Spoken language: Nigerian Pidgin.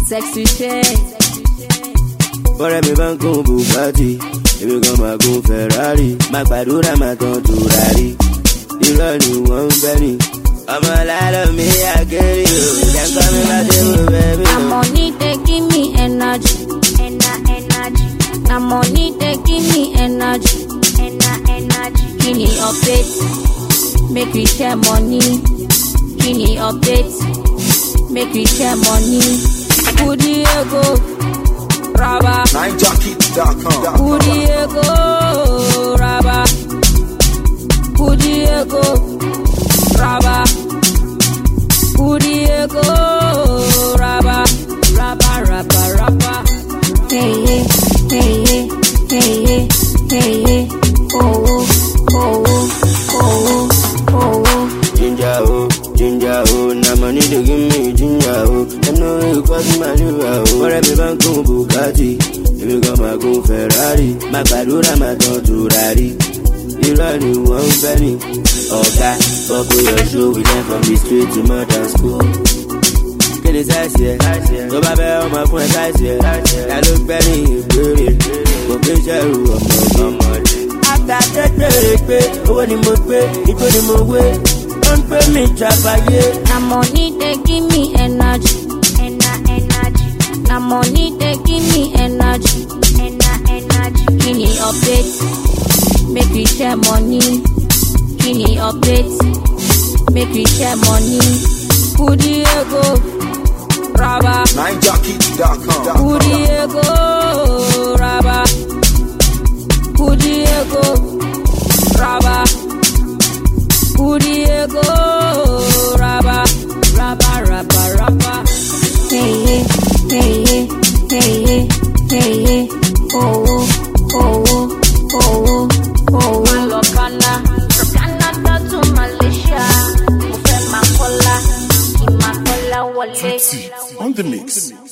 Sexy shade. Bọ́rẹ́ mi bá ń kún Bugatti, èmi kan máa kún Ferrari. Má gbàdúrà máa tán tùràrí. Irọ́ ni wọ́n ń bẹ́ ni. Ọmọ lálọ́ mi àgẹ́rì o. Jẹ́ńkọ́ mi bá dé wò bẹ́ẹ̀ mi o. Na money dey give me energy. Energy. Na money dey give me energy. Energy. Kini update, make we share money. Kini update, make we share money. Kudi ego, raba. NineJockey.com. Kudi ego, raba. Kudi ego, raba. Kudi ego, raba. Raba. Hey, oh. Ginger, na money they give me ginger, I know it cost my liver, bọ́rẹ́ mi bá ń kún Bugatti, èmi kan máa kún Ferrari. Má gbàdúrà máa tán tùràrí. Irọ́ ni wọ́n ń bẹ́ ni. Ọ̀gá, buckle your shoe, we learn from the street to modern school. Kéde sáìsì ẹ̀, tó bá bẹ́ ọmọ fún ẹ sáìsì ẹ̀, ta ló gbẹ́ ní ìgbérè, kò gbé ṣẹ́rù ọmọdé. Àtàtẹ́tẹ̀rẹ̀ pé owó ni mo gbé, ijó ni mo wé, ó ń pè mí jàbáyé. Na money dey give me energy. Energy. Na money dey give me energy. Energy. Kini update, make we share money. Kini update, make we share money. Kudi ego, raba. NineJockey.com. Kudi ego, raba. Kudi ego, raba. Kudi ego, raba. Hey, oh. Malokana, from Canada to Malaysia. Mufe makola, imakola wale. On the mix.